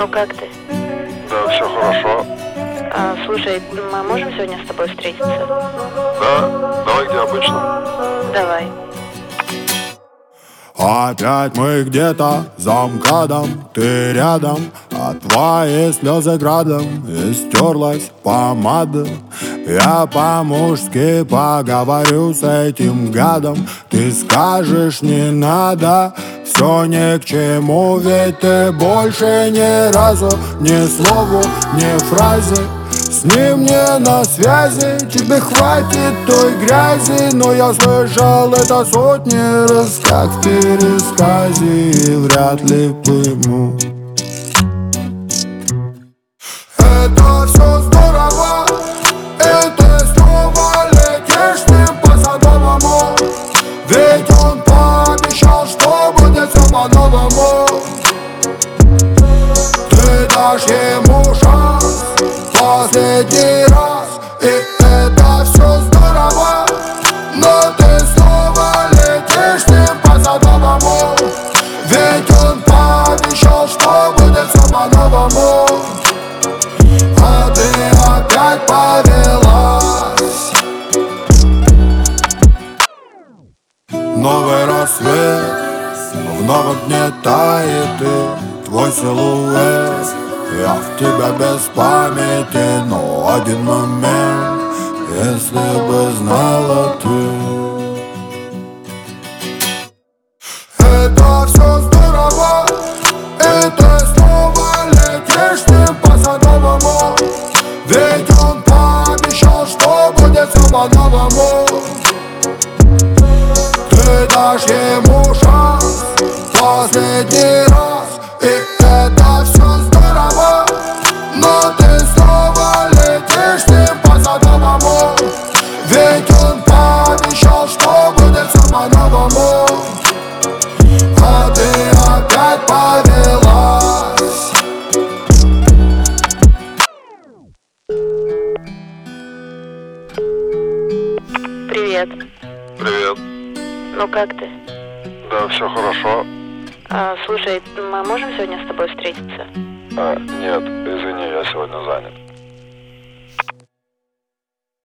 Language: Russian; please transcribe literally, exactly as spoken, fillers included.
Ну как ты? Да, все хорошо. А, слушай, мы можем сегодня с тобой встретиться? Да, давай где обычно. Давай. Опять мы где-то за МКАДом, ты рядом, а твои слезы градом истерлась помада. Я по-мужски поговорю с этим гадом. Ты скажешь не надо, все ни к чему, ведь ты больше ни разу ни слову, ни фразе с ним не на связи. Тебе хватит той грязи, но я слышал это сотни раз, как в пересказе, и вряд ли пойму. Это все здорово, и ты снова летишь с ним по Садовому, ведь он пообещал, что будет все по-новому. Ты дашь ему шанс последний раз, и это все здорово, но ты снова летишь с ним по Садовому, ведь он пообещал, что будет все по-новому. А ты опять повелась. Новый рассвет вновь гнетает, и твой силуэт. Я в тебя без памяти, но один момент, если бы знала ты. Это все здорово, и ты снова летишь с ним по Садовому, ведь он пообещал, что будет все по-новому. Ты дашь ему шанс последний раз, и это все здорово, но ты снова летишь с ним по Садовому, ведь он пообещал, что будет все по-новому. А ты опять повелась. Привет. Привет. Ну как ты? Да, все хорошо. А, слушай, мы можем сегодня с тобой встретиться? А, нет, извини, я сегодня занят.